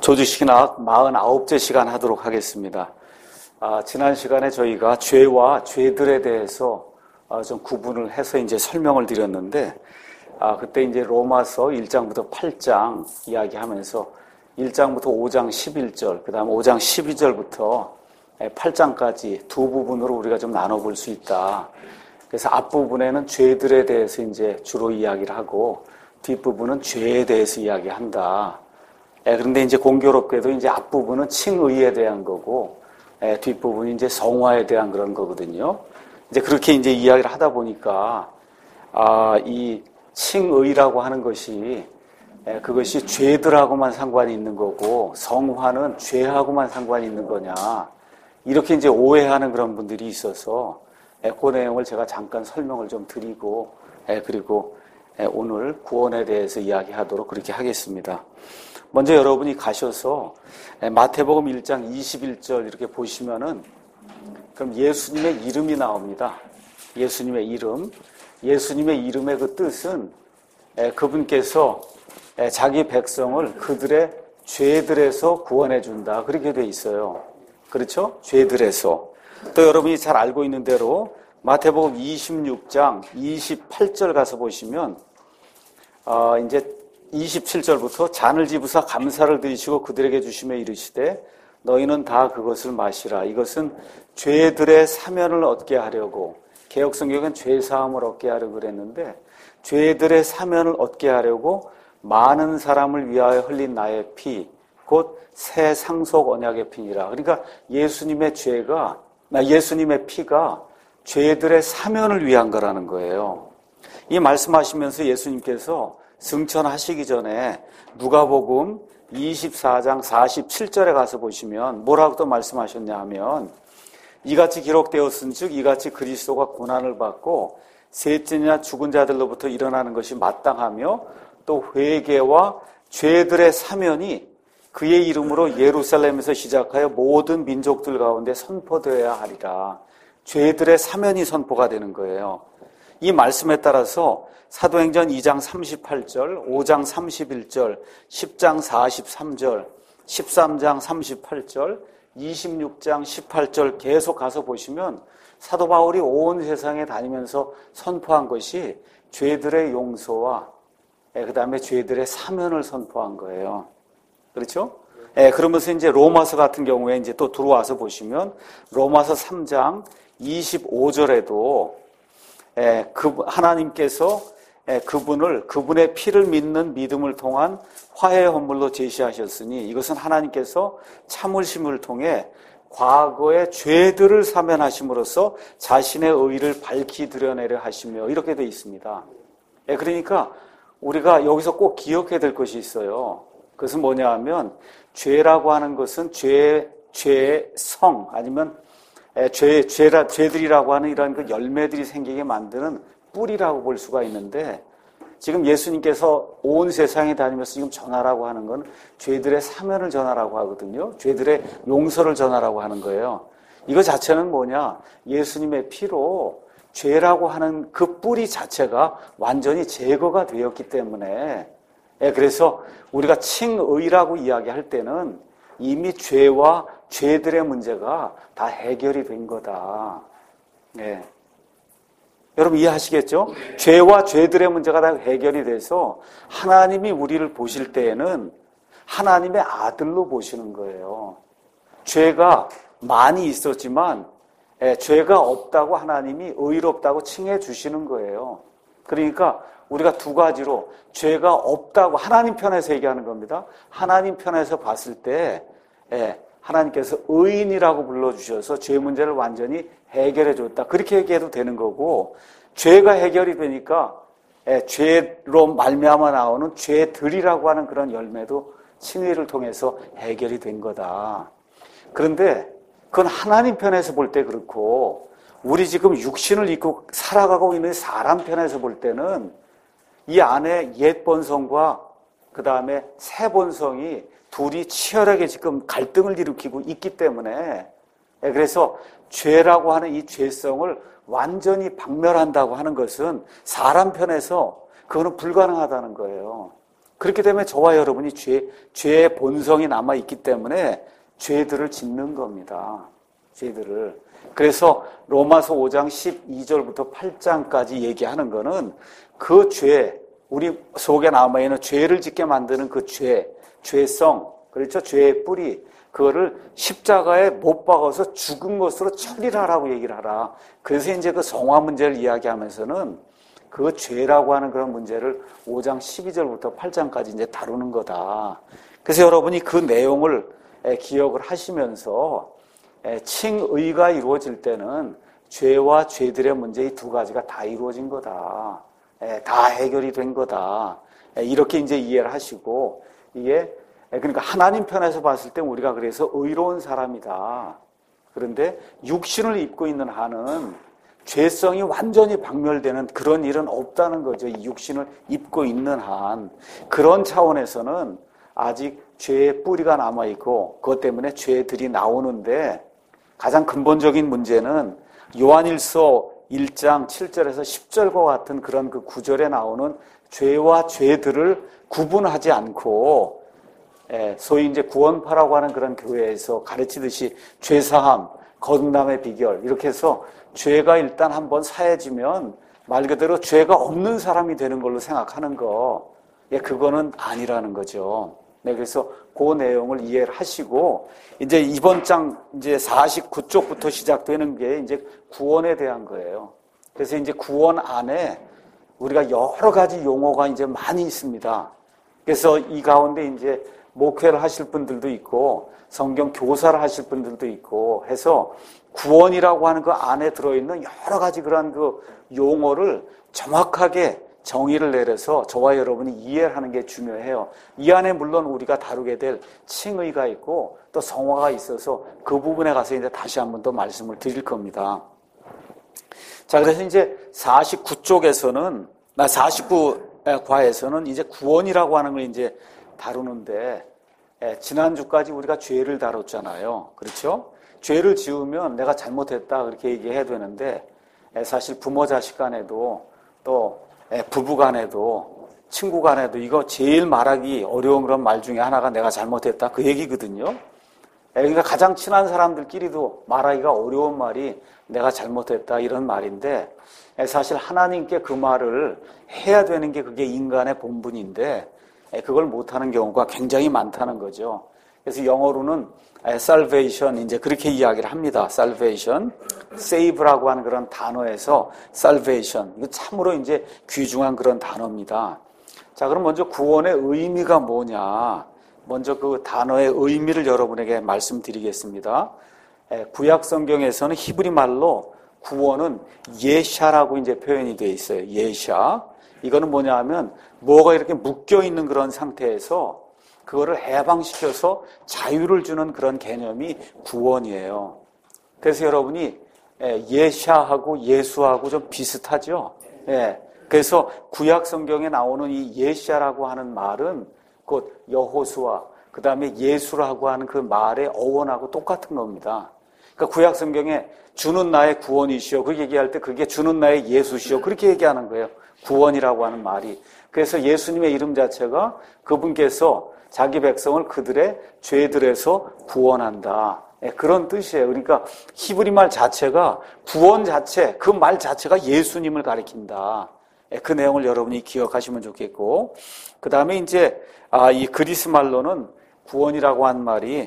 조주식이나 49째 시간 하도록 하겠습니다. 지난 시간에 저희가 죄와 죄들에 대해서 좀 구분을 해서 이제 설명을 드렸는데, 그때 이제 로마서 1장부터 8장 이야기하면서 1장부터 5장 11절, 그 다음 5장 12절부터 8장까지 두 부분으로 우리가 좀 나눠볼 수 있다. 그래서 앞부분에는 죄들에 대해서 이제 주로 이야기를 하고, 뒷부분은 죄에 대해서 이야기한다. 그런데 이제 공교롭게도 이제 앞부분은 칭의에 대한 거고, 뒷부분이 이제 성화에 대한 그런 거거든요. 이제 그렇게 이제 이야기를 하다 보니까, 이 칭의라고 하는 것이, 그것이 죄들하고만 상관이 있는 거고, 성화는 죄하고만 상관이 있는 거냐. 이렇게 이제 오해하는 그런 분들이 있어서, 그 내용을 제가 잠깐 설명을 좀 드리고, 그리고 오늘 구원에 대해서 이야기하도록 그렇게 하겠습니다. 먼저 여러분이 가셔서 마태복음 1장 21절 이렇게 보시면은, 그럼 예수님의 이름이 나옵니다. 예수님의 이름. 예수님의 이름의 그 뜻은 그분께서 자기 백성을 그들의 죄들에서 구원해 준다. 그렇게 돼 있어요. 그렇죠? 죄들에서. 또 여러분이 잘 알고 있는 대로 마태복음 26장 28절 가서 보시면, 이제 27절부터 잔을 집으사 감사를 드리시고 그들에게 주시며 이르시되 너희는 다 그것을 마시라. 이것은 죄들의 사면을 얻게 하려고, 개역성경은 죄사함을 얻게 하려고 그랬는데, 죄들의 사면을 얻게 하려고 많은 사람을 위하여 흘린 나의 피, 곧 새 상속 언약의 피니라. 그러니까 예수님의 피가 죄들의 사면을 위한 거라는 거예요. 이 말씀하시면서 예수님께서 승천하시기 전에 누가복음 24장 47절에 가서 보시면 뭐라고 또 말씀하셨냐 하면, 이같이 기록되었은즉 이같이 그리스도가 고난을 받고 셋째냐 죽은 자들로부터 일어나는 것이 마땅하며 또 회개와 죄들의 사면이 그의 이름으로 예루살렘에서 시작하여 모든 민족들 가운데 선포되어야 하리라. 죄들의 사면이 선포가 되는 거예요. 이 말씀에 따라서 사도행전 2장 38절, 5장 31절, 10장 43절, 13장 38절, 26장 18절 계속 가서 보시면 사도 바울이 온 세상에 다니면서 선포한 것이 죄들의 용서와 그 다음에 죄들의 사면을 선포한 거예요. 그렇죠? 그러면서 이제 로마서 같은 경우에 이제 또 들어와서 보시면 로마서 3장 25절에도 하나님께서 그분의 피를 믿는 믿음을 통한 화해의 헌물로 제시하셨으니 이것은 하나님께서 참으심을 통해 과거의 죄들을 사면하심으로써 자신의 의를 밝히 드러내려 하시며, 이렇게 되어 있습니다. 그러니까 우리가 여기서 꼭 기억해야 될 것이 있어요. 그것은 뭐냐 하면, 죄라고 하는 것은 죄성, 아니면 죄들이라고 하는 이런 그 열매들이 생기게 만드는 뿌리라고 볼 수가 있는데, 지금 예수님께서 온 세상에 다니면서 지금 전하라고 하는 건 죄들의 사면을 전하라고 하거든요. 죄들의 용서를 전하라고 하는 거예요. 이거 자체는 뭐냐? 예수님의 피로 죄라고 하는 그 뿌리 자체가 완전히 제거가 되었기 때문에, 그래서 우리가 칭의라고 이야기할 때는 이미 죄와 죄들의 문제가 다 해결이 된 거다. 여러분 이해하시겠죠? 죄와 죄들의 문제가 다 해결이 돼서 하나님이 우리를 보실 때에는 하나님의 아들로 보시는 거예요. 죄가 많이 있었지만 죄가 없다고 하나님이 의롭다고 칭해 주시는 거예요. 그러니까 우리가 두 가지로 죄가 없다고 하나님 편에서 얘기하는 겁니다. 하나님 편에서 봤을 때 하나님께서 의인이라고 불러주셔서 죄 문제를 완전히 해결해 줬다. 그렇게 얘기해도 되는 거고, 죄가 해결이 되니까 죄로 말미암아 나오는 죄들이라고 하는 그런 열매도 칭의를 통해서 해결이 된 거다. 그런데 그건 하나님 편에서 볼 때 그렇고, 우리 지금 육신을 입고 살아가고 있는 사람 편에서 볼 때는 이 안에 옛 본성과 그 다음에 새 본성이 둘이 치열하게 지금 갈등을 일으키고 있기 때문에, 그래서 죄라고 하는 이 죄성을 완전히 박멸한다고 하는 것은 사람 편에서 그거는 불가능하다는 거예요. 그렇기 때문에 저와 여러분이 죄의 본성이 남아있기 때문에 죄들을 짓는 겁니다. 죄들을. 그래서 로마서 5장 12절부터 8장까지 얘기하는 거는 그 죄, 우리 속에 남아있는 죄를 짓게 만드는 그 죄성, 그렇죠? 죄의 뿌리, 그거를 십자가에 못 박아서 죽은 것으로 처리를 하라고 얘기를 하라. 그래서 이제 그 성화 문제를 이야기하면서는 그 죄라고 하는 그런 문제를 5장 12절부터 8장까지 이제 다루는 거다. 그래서 여러분이 그 내용을 기억을 하시면서 칭의가 이루어질 때는 죄와 죄들의 문제 이 두 가지가 다 이루어진 거다. 다 해결이 된 거다. 이렇게 이제 이해를 하시고, 이게 그러니까 하나님 편에서 봤을 때 우리가 그래서 의로운 사람이다. 그런데 육신을 입고 있는 한은 죄성이 완전히 박멸되는 그런 일은 없다는 거죠. 이 육신을 입고 있는 한. 그런 차원에서는 아직 죄의 뿌리가 남아있고 그것 때문에 죄들이 나오는데, 가장 근본적인 문제는 요한일서 1장 7절에서 10절과 같은 그런 그 구절에 나오는 죄와 죄들을 구분하지 않고, 소위 이제 구원파라고 하는 그런 교회에서 가르치듯이 죄사함, 거듭남의 비결, 이렇게 해서 죄가 일단 한번 사해지면 말 그대로 죄가 없는 사람이 되는 걸로 생각하는 거, 그거는 아니라는 거죠. 네, 그래서 그 내용을 이해를 하시고, 이제 이번 장 이제 49쪽부터 시작되는 게 이제 구원에 대한 거예요. 그래서 이제 구원 안에 우리가 여러 가지 용어가 이제 많이 있습니다. 그래서 이 가운데 이제 목회를 하실 분들도 있고 성경 교사를 하실 분들도 있고 해서 구원이라고 하는 그 안에 들어있는 여러 가지 그런 그 용어를 정확하게 정의를 내려서 저와 여러분이 이해를 하는 게 중요해요. 이 안에 물론 우리가 다루게 될 칭의가 있고 또 성화가 있어서 그 부분에 가서 이제 다시 한번 더 말씀을 드릴 겁니다. 자, 그래서 이제 49쪽에서는, 49과에서는 이제 구원이라고 하는 걸 이제 다루는데, 지난주까지 우리가 죄를 다뤘잖아요. 그렇죠? 죄를 지으면 내가 잘못했다 그렇게 얘기해야 되는데, 사실 부모 자식 간에도 또 부부 간에도 친구 간에도 이거 제일 말하기 어려운 그런 말 중에 하나가 내가 잘못했다 그 얘기거든요. 그러니까 가장 친한 사람들끼리도 말하기가 어려운 말이 내가 잘못했다 이런 말인데, 사실 하나님께 그 말을 해야 되는 게 그게 인간의 본분인데 그걸 못하는 경우가 굉장히 많다는 거죠. 그래서 영어로는 salvation 이제 그렇게 이야기를 합니다. salvation, save라고 하는 그런 단어에서 salvation, 이거 참으로 이제 귀중한 그런 단어입니다. 자, 그럼 먼저 구원의 의미가 뭐냐? 먼저 그 단어의 의미를 여러분에게 말씀드리겠습니다. 구약 성경에서는 히브리 말로 구원은 예샤라고 이제 표현이 되어 있어요. 예샤. 이거는 뭐냐 하면 뭐가 이렇게 묶여 있는 그런 상태에서 그거를 해방시켜서 자유를 주는 그런 개념이 구원이에요. 그래서 여러분이 예샤하고 예수하고 좀 비슷하죠. 그래서 구약 성경에 나오는 이 예샤라고 하는 말은 곧 여호수아, 그 다음에 예수라고 하는 그 말의 어원하고 똑같은 겁니다. 그러니까 구약 성경에 주는 나의 구원이시여 그렇게 얘기할 때 그게 주는 나의 예수시여 그렇게 얘기하는 거예요. 구원이라고 하는 말이. 그래서 예수님의 이름 자체가 그분께서 자기 백성을 그들의 죄들에서 구원한다. 그런 뜻이에요. 그러니까 히브리 말 자체가 구원 자체, 그 말 자체가 예수님을 가리킨다. 그 내용을 여러분이 기억하시면 좋겠고, 그 다음에 이제 이 그리스 말로는 구원이라고 한 말이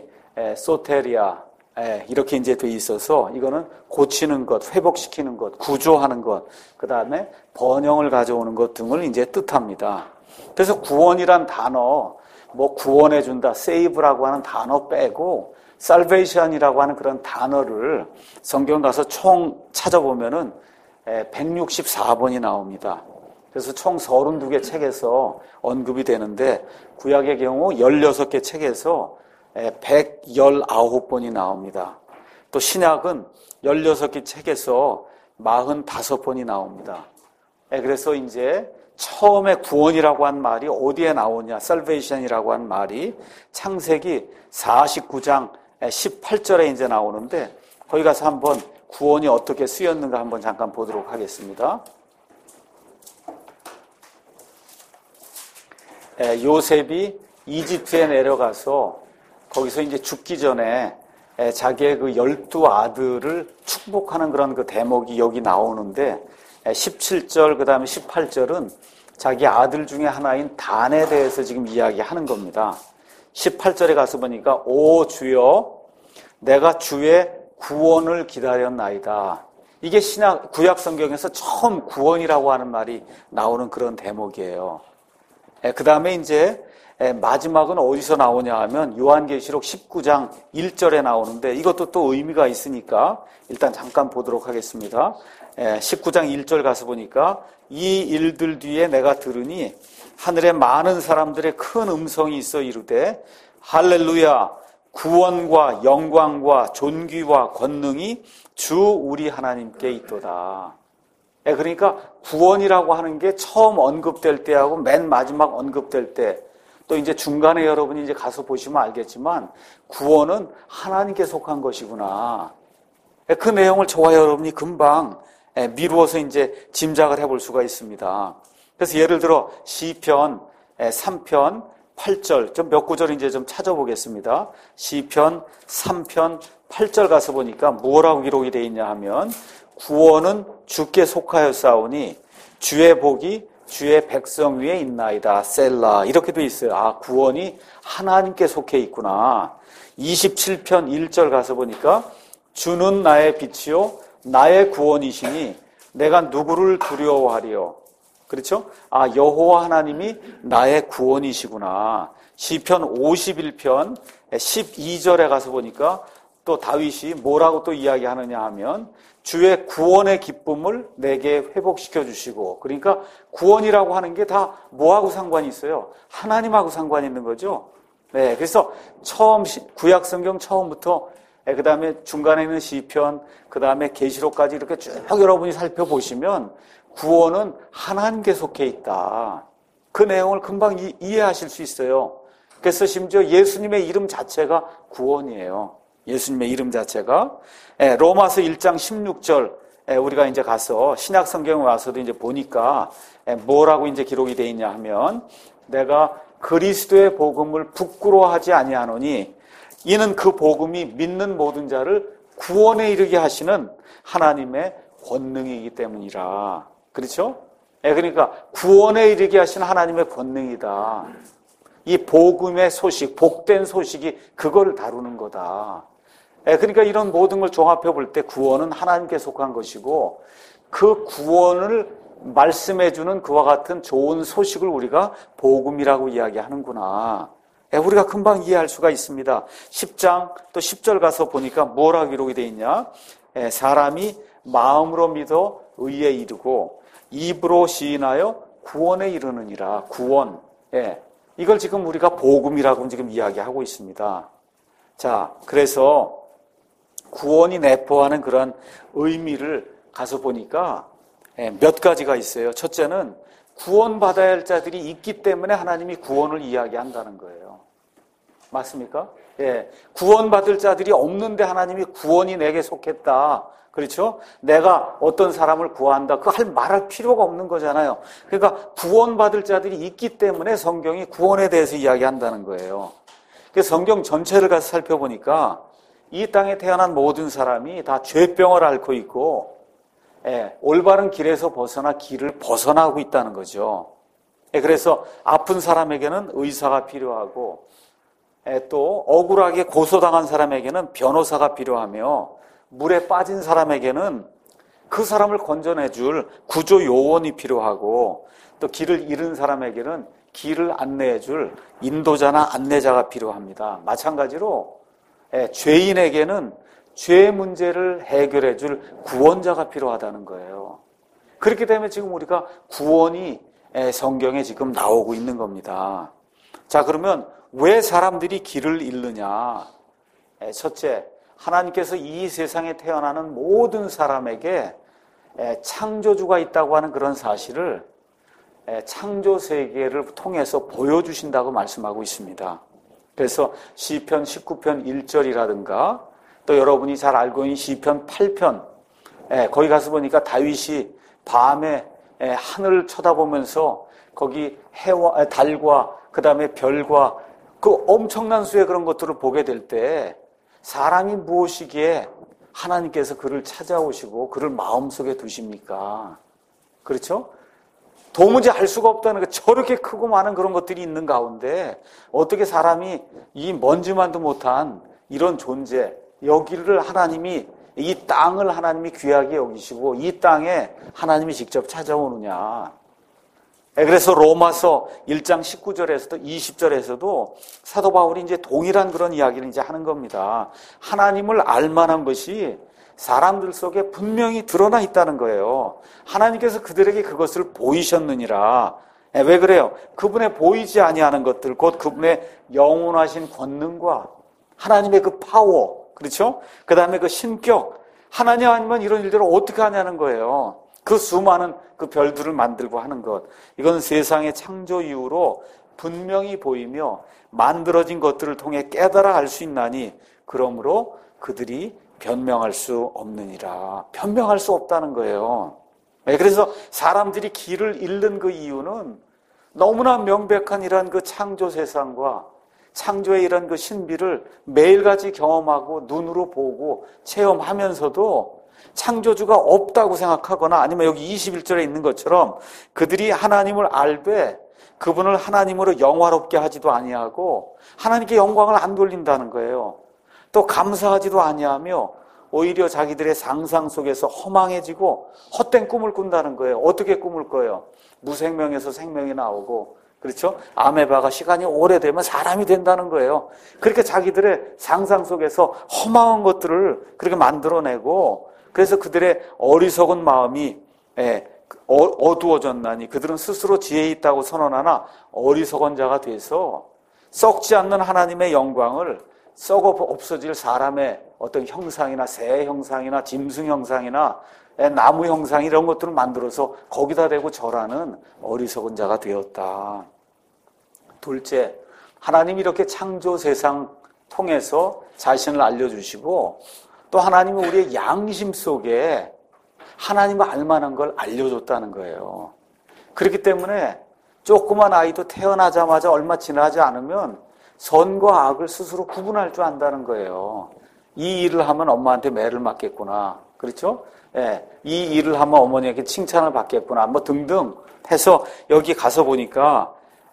소테리아 이렇게 이제 돼 있어서 이거는 고치는 것, 회복시키는 것, 구조하는 것, 그 다음에 번영을 가져오는 것 등을 이제 뜻합니다. 그래서 구원이란 단어, 뭐 구원해준다, save라고 하는 단어 빼고 salvation이라고 하는 그런 단어를 성경 가서 총 찾아보면은 164번이 나옵니다. 그래서 총 32개 책에서 언급이 되는데 구약의 경우 16개 책에서 119번이 나옵니다. 또 신약은 16개 책에서 45번이 나옵니다. 그래서 이제 처음에 구원이라고 한 말이 어디에 나오냐, salvation이라고 한 말이 창세기 49장 18절에 이제 나오는데 거기 가서 한번 구원이 어떻게 쓰였는가 한번 잠깐 보도록 하겠습니다. 요셉이 이집트에 내려가서 거기서 이제 죽기 전에 자기의 그 12아들을 축복하는 그런 그 대목이 여기 나오는데 17절 그 다음에 18절은 자기 아들 중에 하나인 단에 대해서 지금 이야기하는 겁니다. 18절에 가서 보니까 오 주여 내가 주의 구원을 기다렸나이다. 이게 구약 성경에서 처음 구원이라고 하는 말이 나오는 그런 대목이에요. 그 다음에 이제 마지막은 어디서 나오냐 하면 요한계시록 19장 1절에 나오는데 이것도 또 의미가 있으니까 일단 잠깐 보도록 하겠습니다. 19장 1절 가서 보니까 이 일들 뒤에 내가 들으니 하늘에 많은 사람들의 큰 음성이 있어 이르되 할렐루야 구원과 영광과 존귀와 권능이 주 우리 하나님께 있도다. 그러니까 구원이라고 하는 게 처음 언급될 때하고 맨 마지막 언급될 때 또 이제 중간에 여러분이 이제 가서 보시면 알겠지만 구원은 하나님께 속한 것이구나. 그 내용을 저와 여러분이 금방 미루어서 이제 짐작을 해볼 수가 있습니다. 그래서 예를 들어 시편 3편 8절 좀 몇 구절 이제 좀 찾아보겠습니다. 시편 3편 8절 가서 보니까 뭐라고 기록이 되어 있냐 하면 구원은 주께 속하였사오니 주의 복이 주의 백성 위에 있나이다. 셀라 이렇게 돼 있어요. 아 구원이 하나님께 속해 있구나. 27편 1절 가서 보니까 주는 나의 빛이요 나의 구원이시니 내가 누구를 두려워하리요. 그렇죠? 아 여호와 하나님이 나의 구원이시구나. 시편 51편 12절에 가서 보니까 또 다윗이 뭐라고 또 이야기하느냐 하면 주의 구원의 기쁨을 내게 회복시켜 주시고 그러니까 구원이라고 하는 게 다 뭐하고 상관이 있어요? 하나님하고 상관이 있는 거죠. 네, 그래서 처음 구약 성경 처음부터 그 다음에 중간에 있는 시편 그 다음에 계시록까지 이렇게 쭉 여러분이 살펴보시면 구원은 하나님께 속해 있다. 그 내용을 금방 이해하실 수 있어요. 그래서 심지어 예수님의 이름 자체가 구원이에요. 예수님의 이름 자체가 로마서 1장 16절 우리가 이제 가서 신약 성경에 와서도 이제 보니까 뭐라고 이제 기록이 되어 있냐 하면 내가 그리스도의 복음을 부끄러워하지 아니하노니 이는 그 복음이 믿는 모든 자를 구원에 이르게 하시는 하나님의 권능이기 때문이라. 그렇죠? 그러니까 구원에 이르게 하시는 하나님의 권능이다. 이 복음의 소식, 복된 소식이 그거를 다루는 거다. 그러니까 이런 모든 걸 종합해 볼 때 구원은 하나님께 속한 것이고 그 구원을 말씀해 주는 그와 같은 좋은 소식을 우리가 복음이라고 이야기하는구나. 우리가 금방 이해할 수가 있습니다. 10장 또 10절 가서 보니까 뭐라고 기록이 되어 있냐? 사람이 마음으로 믿어 의에 이르고 입으로 시인하여 구원에 이르느니라. 구원. 이걸 지금 우리가 복음이라고 지금 이야기하고 있습니다. 자, 그래서 구원이 내포하는 그런 의미를 가서 보니까 몇 가지가 있어요. 첫째는 구원받아야 할 자들이 있기 때문에 하나님이 구원을 이야기한다는 거예요. 맞습니까? 구원받을 자들이 없는데 하나님이 구원이 내게 속했다. 그렇죠? 내가 어떤 사람을 구한다. 그거 말할 필요가 없는 거잖아요. 그러니까 구원받을 자들이 있기 때문에 성경이 구원에 대해서 이야기한다는 거예요. 그래서 성경 전체를 가서 살펴보니까 이 땅에 태어난 모든 사람이 다 죄병을 앓고 있고 올바른 길에서 벗어나 길을 벗어나고 있다는 거죠. 그래서 아픈 사람에게는 의사가 필요하고 또 억울하게 고소당한 사람에게는 변호사가 필요하며 물에 빠진 사람에게는 그 사람을 건져내줄 구조 요원이 필요하고 또 길을 잃은 사람에게는 길을 안내해줄 인도자나 안내자가 필요합니다. 마찬가지로 죄인에게는 죄 문제를 해결해줄 구원자가 필요하다는 거예요. 그렇기 때문에 지금 우리가 구원이 성경에 지금 나오고 있는 겁니다. 자, 그러면 왜 사람들이 길을 잃느냐? 첫째, 하나님께서 이 세상에 태어나는 모든 사람에게 창조주가 있다고 하는 그런 사실을 창조 세계를 통해서 보여주신다고 말씀하고 있습니다. 그래서 시편 19편 1절이라든가 또 여러분이 잘 알고 있는 시편 8편 거기 가서 보니까 다윗이 밤에 하늘을 쳐다보면서 거기 해와 달과 그 다음에 별과 그 엄청난 수의 그런 것들을 보게 될 때 사람이 무엇이기에 하나님께서 그를 찾아오시고 그를 마음속에 두십니까? 그렇죠? 도무지 알 수가 없다는 거. 저렇게 크고 많은 그런 것들이 있는 가운데 어떻게 사람이 이 먼지만도 못한 이런 존재, 여기를 하나님이, 이 땅을 하나님이 귀하게 여기시고 이 땅에 하나님이 직접 찾아오느냐. 그래서 로마서 1장 19절에서도 20절에서도 사도 바울이 이제 동일한 그런 이야기를 이제 하는 겁니다. 하나님을 알 만한 것이 사람들 속에 분명히 드러나 있다는 거예요. 하나님께서 그들에게 그것을 보이셨느니라. 왜 그래요? 그분의 보이지 아니하는 것들, 곧 그분의 영원하신 권능과 하나님의 그 파워, 그렇죠? 그 다음에 그 신격, 하나님 아니면 이런 일들을 어떻게 하냐는 거예요. 그 수많은 그 별들을 만들고 하는 것. 이건 세상의 창조 이후로 분명히 보이며 만들어진 것들을 통해 깨달아 알 수 있나니 그러므로 그들이 변명할 수 없느니라. 변명할 수 없다는 거예요. 그래서 사람들이 길을 잃는 그 이유는 너무나 명백한 이런 그 창조 세상과 창조의 이런 그 신비를 매일같이 경험하고 눈으로 보고 체험하면서도 창조주가 없다고 생각하거나 아니면 여기 21절에 있는 것처럼 그들이 하나님을 알되 그분을 하나님으로 영화롭게 하지도 아니하고 하나님께 영광을 안 돌린다는 거예요. 또 감사하지도 아니하며 오히려 자기들의 상상 속에서 허망해지고 헛된 꿈을 꾼다는 거예요. 어떻게 꿈을 꿔요? 무생명에서 생명이 나오고, 그렇죠? 아메바가 시간이 오래되면 사람이 된다는 거예요. 그렇게 자기들의 상상 속에서 허망한 것들을 그렇게 만들어내고, 그래서 그들의 어리석은 마음이 어두워졌나니 그들은 스스로 지혜 있다고 선언하나 어리석은 자가 돼서 썩지 않는 하나님의 영광을 썩어 없어질 사람의 어떤 형상이나 새 형상이나 짐승 형상이나 나무 형상 이런 것들을 만들어서 거기다 대고 절하는 어리석은 자가 되었다. 둘째, 하나님이 이렇게 창조 세상 통해서 자신을 알려주시고 또 하나님은 우리의 양심 속에 하나님을 알만한 걸 알려줬다는 거예요. 그렇기 때문에 조그만 아이도 태어나자마자 얼마 지나지 않으면 선과 악을 스스로 구분할 줄 안다는 거예요. 이 일을 하면 엄마한테 매를 맞겠구나. 그렇죠? 예, 이 일을 하면 어머니에게 칭찬을 받겠구나. 뭐 등등 해서 여기 가서 보니까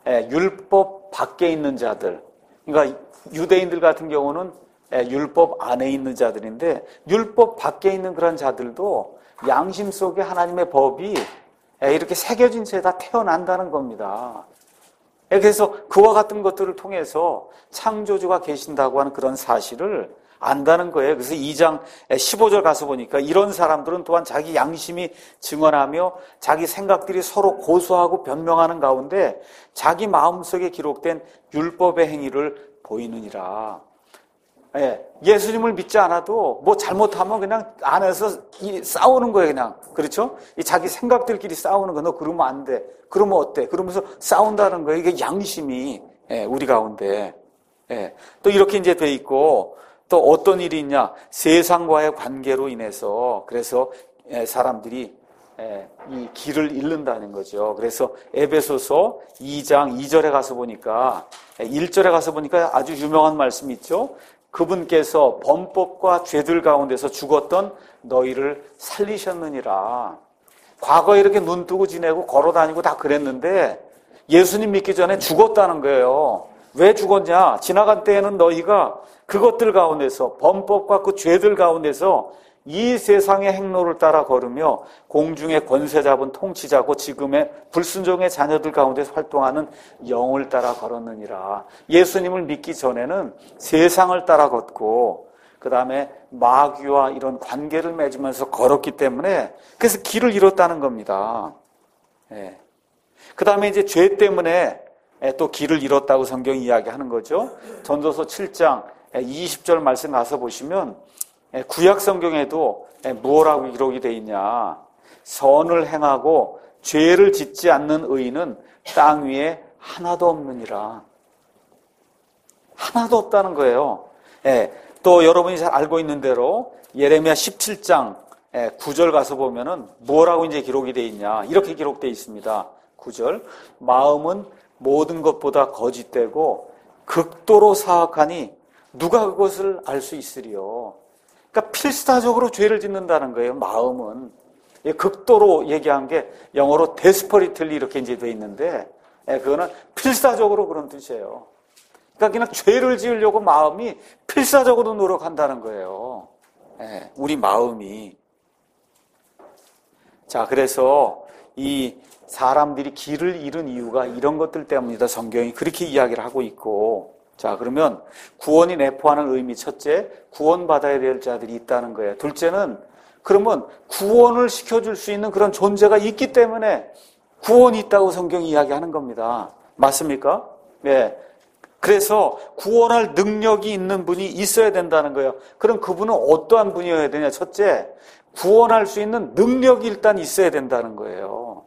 율법 밖에 있는 자들. 그러니까 유대인들 같은 경우는 율법 안에 있는 자들인데 율법 밖에 있는 그런 자들도 양심 속에 하나님의 법이 이렇게 새겨진 채 다 태어난다는 겁니다. 그래서 그와 같은 것들을 통해서 창조주가 계신다고 하는 그런 사실을 안다는 거예요. 그래서 2장 15절 가서 보니까 이런 사람들은 또한 자기 양심이 증언하며 자기 생각들이 서로 고소하고 변명하는 가운데 자기 마음속에 기록된 율법의 행위를 보이느니라. 예수님을 믿지 않아도 뭐 잘못하면 그냥 안에서 싸우는 거예요, 그냥. 그렇죠? 이 자기 생각들끼리 싸우는 거. 너 그러면 안 돼. 그러면 어때? 그러면서 싸운다는 거예요. 이게 양심이 우리 가운데. 또 이렇게 이제 돼 있고 또 어떤 일이 있냐? 세상과의 관계로 인해서 그래서 사람들이 이 길을 잃는다는 거죠. 그래서 에베소서 2장 2절에 가서 보니까 1절에 가서 보니까 아주 유명한 말씀이 있죠. 그분께서 범법과 죄들 가운데서 죽었던 너희를 살리셨느니라. 과거에 이렇게 눈 뜨고 지내고 걸어다니고 다 그랬는데 예수님 믿기 전에 죽었다는 거예요. 왜 죽었냐? 지나간 때에는 너희가 그것들 가운데서 범법과 그 죄들 가운데서 이 세상의 행로를 따라 걸으며 공중의 권세 잡은 통치자고 지금의 불순종의 자녀들 가운데서 활동하는 영을 따라 걸었느니라. 예수님을 믿기 전에는 세상을 따라 걷고 그 다음에 마귀와 이런 관계를 맺으면서 걸었기 때문에 그래서 길을 잃었다는 겁니다. 그 다음에 이제 죄 때문에 또 길을 잃었다고 성경이 이야기하는 거죠. 전도서 7장 20절 말씀 가서 보시면 구약 성경에도 무엇라고 기록이 되어 있냐. 선을 행하고 죄를 짓지 않는 의인은 땅 위에 하나도 없느니라. 하나도 없다는 거예요. 또 여러분이 잘 알고 있는 대로 예레미야 17장 9절 가서 보면은 뭐라고 이제 기록이 되어 있냐. 이렇게 기록되어 있습니다. 9절. 마음은 모든 것보다 거짓되고 극도로 사악하니 누가 그것을 알 수 있으리요. 그러니까 필사적으로 죄를 짓는다는 거예요. 마음은. 극도로 얘기한 게 영어로 desperately 이렇게 이제 돼 있는데, 그거는 필사적으로 그런 뜻이에요. 그러니까 그냥 죄를 지으려고 마음이 필사적으로 노력한다는 거예요. 우리 마음이. 자, 그래서 이 사람들이 길을 잃은 이유가 이런 것들 때문이다. 성경이 그렇게 이야기를 하고 있고. 자, 그러면 구원이 내포하는 의미, 첫째, 구원받아야 될 자들이 있다는 거예요. 둘째는 그러면 구원을 시켜줄 수 있는 그런 존재가 있기 때문에 구원이 있다고 성경이 이야기하는 겁니다. 맞습니까? 네. 그래서 구원할 능력이 있는 분이 있어야 된다는 거예요. 그럼 그분은 어떠한 분이어야 되냐? 첫째, 구원할 수 있는 능력이 일단 있어야 된다는 거예요.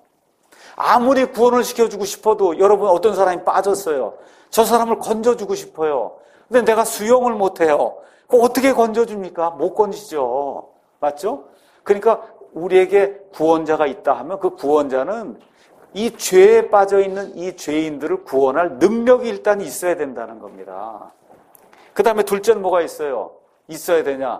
아무리 구원을 시켜주고 싶어도 여러분 어떤 사람이 빠졌어요. 저 사람을 건져주고 싶어요. 근데 내가 수용을 못해요. 그럼 어떻게 건져줍니까? 못 건지죠. 맞죠? 그러니까 우리에게 구원자가 있다 하면 그 구원자는 이 죄에 빠져있는 이 죄인들을 구원할 능력이 일단 있어야 된다는 겁니다. 그 다음에 둘째는 뭐가 있어야 되냐?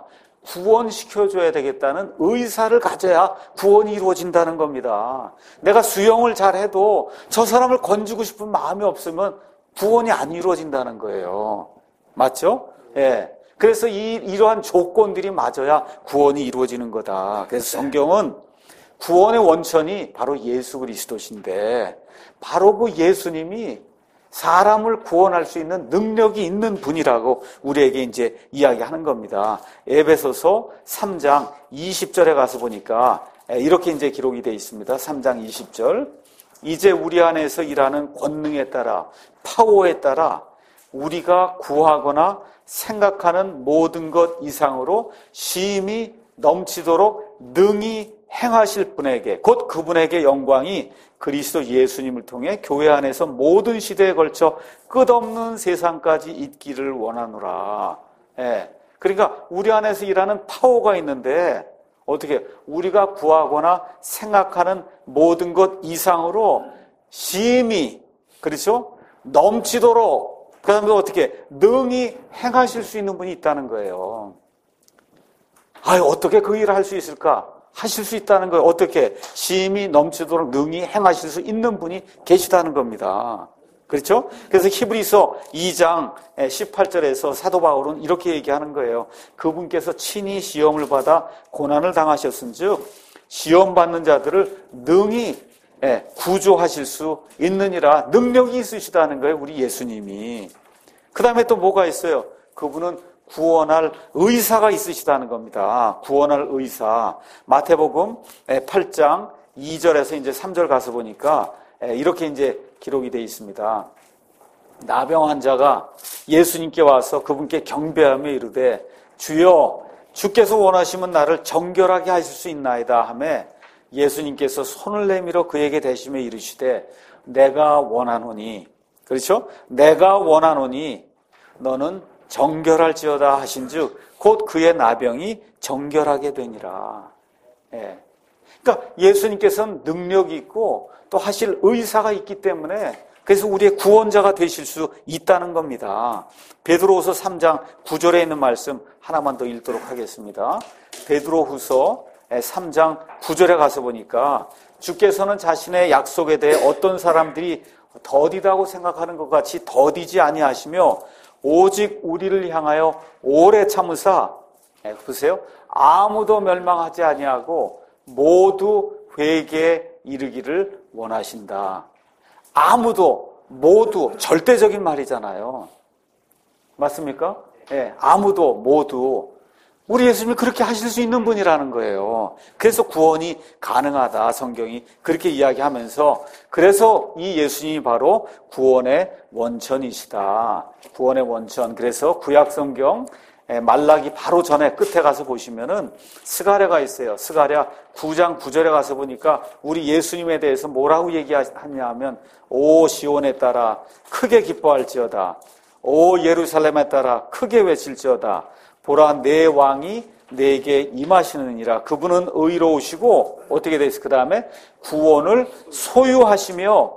구원시켜줘야 되겠다는 의사를 가져야 구원이 이루어진다는 겁니다. 내가 수용을 잘해도 저 사람을 건지고 싶은 마음이 없으면 구원이 안 이루어진다는 거예요. 맞죠? 예. 그래서 이러한 조건들이 맞아야 구원이 이루어지는 거다. 그래서 성경은 구원의 원천이 바로 예수 그리스도신데 바로 그 예수님이 사람을 구원할 수 있는 능력이 있는 분이라고 우리에게 이제 이야기하는 겁니다. 에베소서 3장 20절에 가서 보니까 이렇게 이제 기록이 되어 있습니다. 3장 20절. 이제 우리 안에서 일하는 권능에 따라, 파워에 따라 우리가 구하거나 생각하는 모든 것 이상으로 심히 넘치도록 능히 행하실 분에게, 곧 그분에게 영광이 그리스도 예수님을 통해 교회 안에서 모든 시대에 걸쳐 끝없는 세상까지 있기를 원하노라. 그러니까 우리 안에서 일하는 파워가 있는데 어떻게 우리가 구하거나 생각하는 모든 것 이상으로 심히, 그렇죠? 넘치도록, 그 다음에 어떻게 능히 행하실 수 있는 분이 있다는 거예요. 어떻게 그 일을 할 수 있을까? 하실 수 있다는 거예요. 어떻게? 심히 넘치도록 능히 행하실 수 있는 분이 계시다는 겁니다. 그렇죠? 그래서 히브리서 2장 18절에서 사도 바울은 이렇게 얘기하는 거예요. 그분께서 친히 시험을 받아 고난을 당하셨은즉 시험 받는 자들을 능히 구조하실 수 있느니라. 능력이 있으시다는 거예요. 우리 예수님이. 그 다음에 또 뭐가 있어요? 그분은 구원할 의사가 있으시다는 겁니다. 구원할 의사. 마태복음 8장 2절에서 이제 3절 가서 보니까 이렇게 이제 기록이 되어 있습니다. 나병 환자가 예수님께 와서 그분께 경배하며 이르되 주여 주께서 원하시면 나를 정결하게 하실 수 있나이다 하며 예수님께서 손을 내밀어 그에게 대시며 이르시되 내가 원하노니, 그렇죠? 내가 원하노니 너는 정결할지어다 하신즉 곧 그의 나병이 정결하게 되니라. 그러니까 예수님께서는 능력이 있고 또 하실 의사가 있기 때문에 그래서 우리의 구원자가 되실 수 있다는 겁니다. 베드로후서 3장 9절에 있는 말씀 하나만 더 읽도록 하겠습니다. 베드로후서 3장 9절에 가서 보니까 주께서는 자신의 약속에 대해 어떤 사람들이 더디다고 생각하는 것 같이 더디지 아니하시며 오직 우리를 향하여 오래 참으사, 보세요. 아무도 멸망하지 아니하고 모두 회개에 이르기를 원하신다. 아무도, 모두, 절대적인 말이잖아요. 맞습니까? 아무도, 모두. 우리 예수님이 그렇게 하실 수 있는 분이라는 거예요. 그래서 구원이 가능하다. 성경이 그렇게 이야기하면서 그래서 이 예수님이 바로 구원의 원천이시다. 구원의 원천. 그래서 구약 성경 말라기 바로 전에 끝에 가서 보시면은 스가랴가 있어요. 스가랴 9장 9절에 가서 보니까 우리 예수님에 대해서 뭐라고 얘기하냐 하면 오 시온에 따라 크게 기뻐할지어다. 오 예루살렘에 따라 크게 외칠지어다. 보라 내 왕이 내게 임하시느니라. 그분은 의로우시고 어떻게 되어 있어요? 그 다음에 구원을 소유하시며,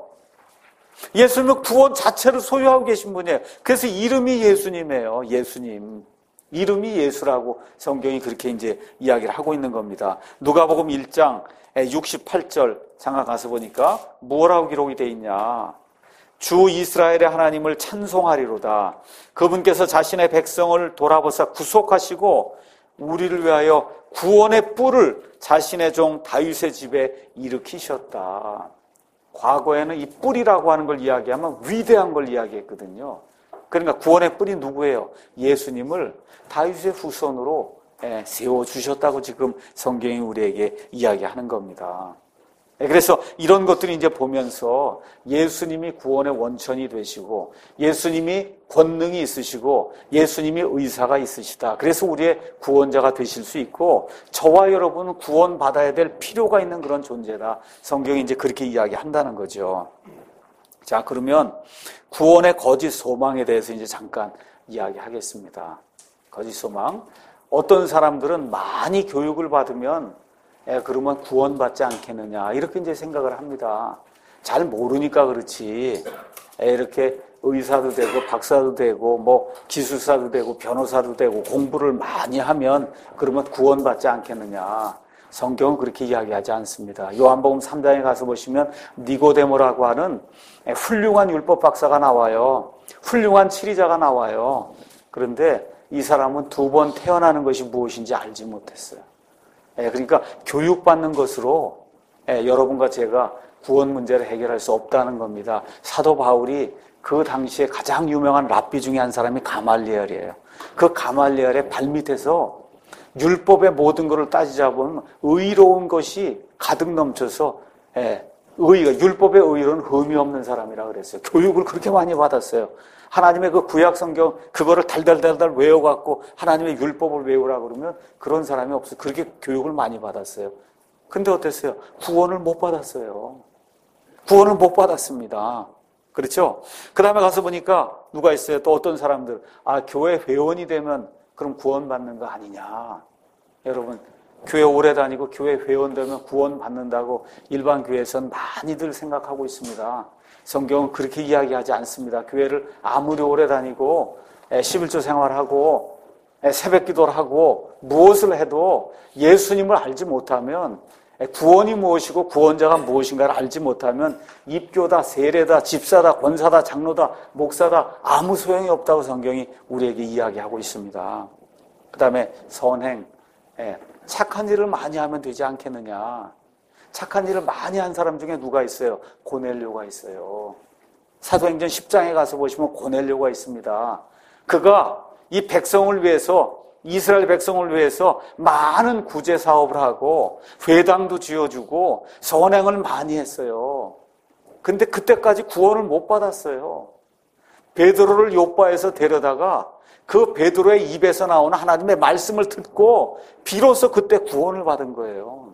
예수님은 구원 자체를 소유하고 계신 분이에요. 그래서 이름이 예수님이에요. 예수님. 이름이 예수라고 성경이 그렇게 이제 이야기를 하고 있는 겁니다. 누가복음 1장 68절 잠깐 가서 보니까 뭐라고 기록이 되어 있냐. 주 이스라엘의 하나님을 찬송하리로다. 그분께서 자신의 백성을 돌아보사 구속하시고 우리를 위하여 구원의 뿔을 자신의 종 다윗의 집에 일으키셨다. 과거에는 이 뿔이라고 하는 걸 이야기하면 위대한 걸 이야기했거든요. 그러니까 구원의 뿔이 누구예요? 예수님을 다윗의 후손으로 세워주셨다고 지금 성경이 우리에게 이야기하는 겁니다. 그래서 이런 것들이 이제 보면서 예수님이 구원의 원천이 되시고 예수님이 권능이 있으시고 예수님이 의사가 있으시다. 그래서 우리의 구원자가 되실 수 있고 저와 여러분은 구원받아야 될 필요가 있는 그런 존재다. 성경이 이제 그렇게 이야기한다는 거죠. 자, 그러면 구원의 거짓 소망에 대해서 이제 잠깐 이야기하겠습니다. 거짓 소망. 어떤 사람들은 많이 교육을 받으면 그러면 구원받지 않겠느냐 이렇게 이제 생각을 합니다. 잘 모르니까 그렇지. 이렇게 의사도 되고 박사도 되고 뭐 기술사도 되고 변호사도 되고 공부를 많이 하면 그러면 구원받지 않겠느냐. 성경은 그렇게 이야기하지 않습니다. 요한복음 3장에 가서 보시면 니고데모라고 하는 훌륭한 율법 박사가 나와요. 훌륭한 치리자가 나와요. 그런데 이 사람은 2번 태어나는 것이 무엇인지 알지 못했어요. 그러니까 교육받는 것으로 여러분과 제가 구원 문제를 해결할 수 없다는 겁니다. 사도 바울이 그 당시에 가장 유명한 랍비 중에 한 사람이 가말리엘이에요. 그 가말리엘의 발밑에서 율법의 모든 것을 따지자면 의로운 것이 가득 넘쳐서 율법의 의로는 흠이 없는 사람이라 그랬어요. 교육을 그렇게 많이 받았어요. 하나님의 그 구약 성경 그거를 달달달달 외워갖고 하나님의 율법을 외우라 그러면 그런 사람이 없어요. 그렇게 교육을 많이 받았어요. 근데 어땠어요? 구원을 못 받았어요. 구원을 못 받았습니다. 그렇죠? 그 다음에 가서 보니까 누가 있어요? 또 어떤 사람들 교회 회원이 되면 그럼 구원받는 거 아니냐. 여러분 교회 오래 다니고 교회 회원 되면 구원받는다고 일반 교회에서는 많이들 생각하고 있습니다. 성경은 그렇게 이야기하지 않습니다. 교회를 아무리 오래 다니고 11조 생활하고 새벽 기도를 하고 무엇을 해도 예수님을 알지 못하면 구원이 무엇이고 구원자가 무엇인가를 알지 못하면 입교다, 세례다, 집사다, 권사다, 장로다, 목사다 아무 소용이 없다고 성경이 우리에게 이야기하고 있습니다. 그 다음에 선행, 착한 일을 많이 하면 되지 않겠느냐. 착한 일을 많이 한 사람 중에 누가 있어요? 고넬료가 있어요. 사도행전 10장에 가서 보시면 고넬료가 있습니다. 그가 이 백성을 위해서, 이스라엘 백성을 위해서 많은 구제 사업을 하고 회당도 지어주고 선행을 많이 했어요. 근데 그때까지 구원을 못 받았어요. 베드로를 요바에서 데려다가 그 베드로의 입에서 나오는 하나님의 말씀을 듣고 비로소 그때 구원을 받은 거예요.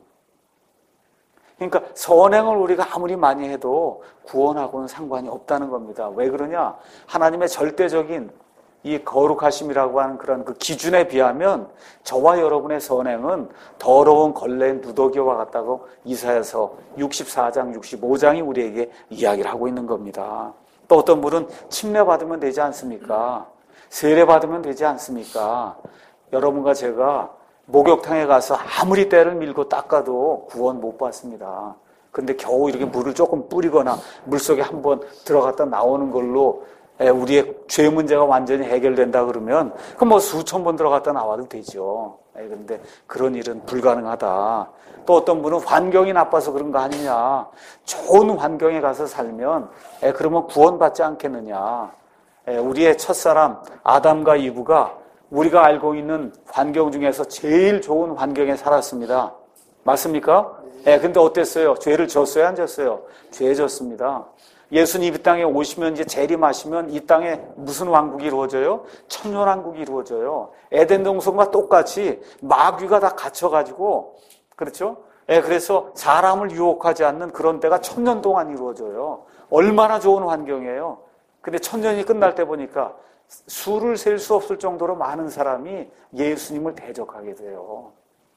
그러니까 선행을 우리가 아무리 많이 해도 구원하고는 상관이 없다는 겁니다. 왜 그러냐? 하나님의 절대적인 이 거룩하심이라고 하는 그런 그 기준에 비하면 저와 여러분의 선행은 더러운 걸레 누더기와 같다고 이사야서 64장, 65장이 우리에게 이야기를 하고 있는 겁니다. 또 어떤 분은 침례받으면 되지 않습니까? 세례받으면 되지 않습니까? 여러분과 제가 목욕탕에 가서 아무리 때를 밀고 닦아도 구원 못 받습니다. 근데 겨우 이렇게 물을 조금 뿌리거나 물속에 한번 들어갔다 나오는 걸로 우리의 죄 문제가 완전히 해결된다 그러면 그럼 뭐 수천 번 들어갔다 나와도 되죠. 그런데 그런 일은 불가능하다. 또 어떤 분은 환경이 나빠서 그런 거 아니냐. 좋은 환경에 가서 살면 그러면 구원받지 않겠느냐. 우리의 첫사람 아담과 이브가 우리가 알고 있는 환경 중에서 제일 좋은 환경에 살았습니다. 맞습니까? 근데 어땠어요? 죄를 졌어요? 안 졌어요? 죄 졌습니다. 예수님 이 땅에 오시면 이제 재림하시면 이 땅에 무슨 왕국이 이루어져요? 천년왕국이 이루어져요. 에덴 동산과 똑같이 마귀가 다 갇혀가지고, 그렇죠? 그래서 사람을 유혹하지 않는 그런 때가 1000년 동안 이루어져요. 얼마나 좋은 환경이에요. 근데 1000년이 끝날 때 보니까 수를 셀 수 없을 정도로 많은 사람이 예수님을 대적하게 돼요.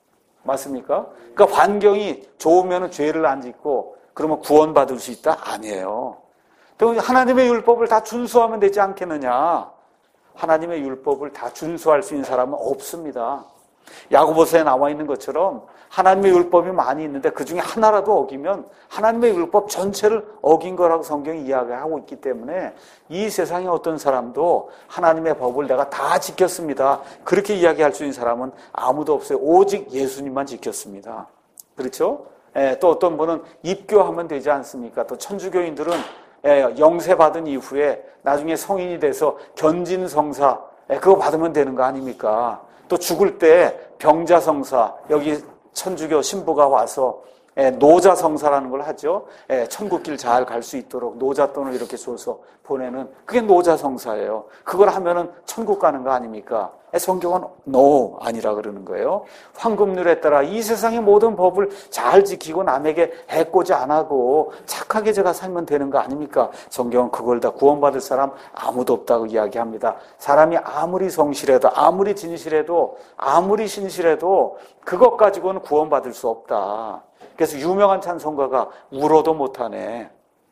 맞습니까? 그러니까 환경이 좋으면 죄를 안 짓고 그러면 구원받을 수 있다? 아니에요. 또 하나님의 율법을 다 준수하면 되지 않겠느냐? 하나님의 율법을 다 준수할 수 있는 사람은 없습니다. 야고보서에 나와 있는 것처럼 하나님의 율법이 많이 있는데 그 중에 하나라도 어기면 하나님의 율법 전체를 어긴 거라고 성경이 이야기하고 있기 때문에 이 세상에 어떤 사람도 하나님의 법을 내가 다 지켰습니다. 그렇게 이야기할 수 있는 사람은 아무도 없어요. 오직 예수님만 지켰습니다. 그렇죠? 또 어떤 분은 입교하면 되지 않습니까? 또 천주교인들은 영세 받은 이후에 나중에 성인이 돼서 견진성사 그거 받으면 되는 거 아닙니까? 또 죽을 때 병자성사, 여기 천주교 신부가 와서 노자성사라는 걸 하죠. 천국길 잘 갈 수 있도록 노잣돈을 이렇게 줘서 보내는 그게 노자성사예요. 그걸 하면은 천국 가는 거 아닙니까? 성경은 no 아니라 그러는 거예요. 황금률에 따라 이 세상의 모든 법을 잘 지키고 남에게 해코지 안 하고 착하게 제가 살면 되는 거 아닙니까? 성경은 그걸 다 구원받을 사람 아무도 없다고 이야기합니다. 사람이 아무리 성실해도 아무리 진실해도 아무리 신실해도 그것 가지고는 구원받을 수 없다. 그래서 유명한 찬송가가 울어도 못하네.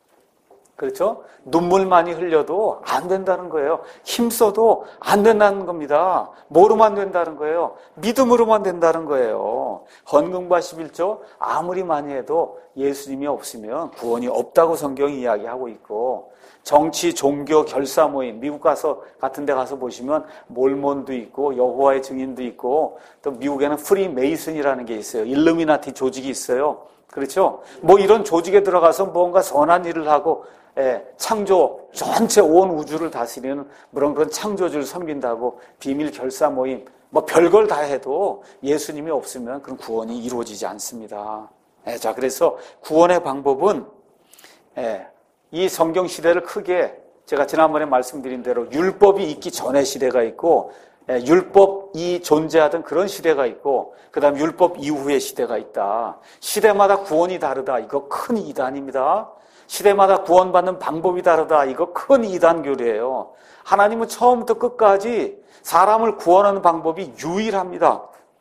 그렇죠? 눈물 많이 흘려도 안 된다는 거예요. 힘써도 안 된다는 겁니다. 뭐로만 된다는 거예요? 믿음으로만 된다는 거예요. 헌금과 11조 아무리 많이 해도 예수님이 없으면 구원이 없다고 성경이 이야기하고 있고 정치, 종교, 결사 모임, 미국 같은 데 가서 보시면 몰몬도 있고 여호와의 증인도 있고 또 미국에는 프리메이슨이라는 게 있어요. 일루미나티 조직이 있어요. 그렇죠? 뭐 이런 조직에 들어가서 뭔가 선한 일을 하고 창조, 전체 온 우주를 다스리는 그런 창조주를 섬긴다고 비밀 결사 모임, 뭐 별걸 다 해도 예수님이 없으면 그런 구원이 이루어지지 않습니다. 자, 그래서 구원의 방법은 이 성경 시대를 크게 제가 지난번에 말씀드린 대로 율법이 있기 전의 시대가 있고 율법이 존재하던 그런 시대가 있고 그 다음 율법 이후의 시대가 있다. 시대마다 구원이 다르다. 이거 큰 이단입니다. 시대마다 구원받는 방법이 다르다. 이거 큰 이단교리예요. 하나님은 처음부터 끝까지 사람을 구원하는 방법이 유일합니다.